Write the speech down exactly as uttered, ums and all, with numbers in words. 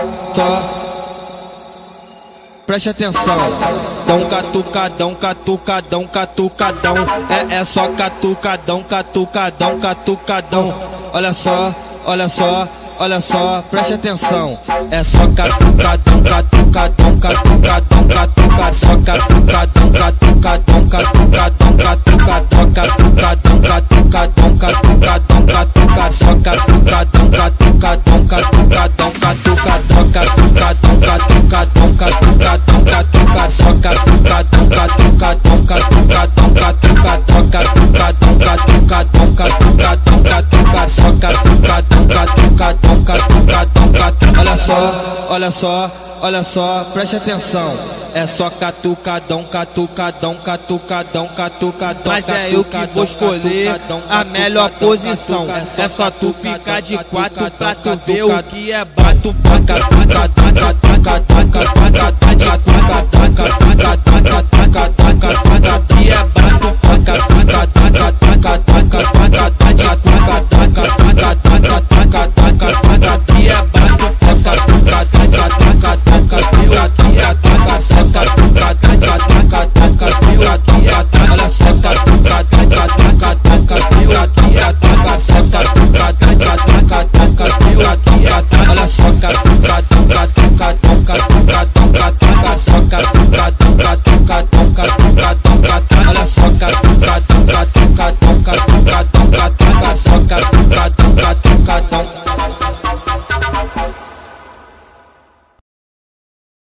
só. Preste atenção, dão catucadão, catucadão, catucadão. É, é só catucadão, catucadão, catucadão. Olha só, olha só, olha só, preste atenção. É só catucadão, catucadão, catucadão, catucadão. Só catucadão, catucadão, catucadão, catucadão. Catucadão, catucadão, catucadão, catucadão. Só catucadão, catucadão, catucadão, catucadão. Catucadão, catucadão, catucadão. Catucadão, só catucadão, catucadão, catucadão, catucadão, catucadão, catucadão, catucadão, catucadão, só catucadão, catucadão, catucadão, catucadão. Olha só, olha só, olha só, preste atenção. É só catucadão, catucadão, catucadão, catucadão. Mas é eu que vou escolher a melhor posição. É só tu ficar de quatro pra tu ver o que é bato. Catucadão, catucadão, catucadão, catucadão, catucadão, catucadão, catucadão.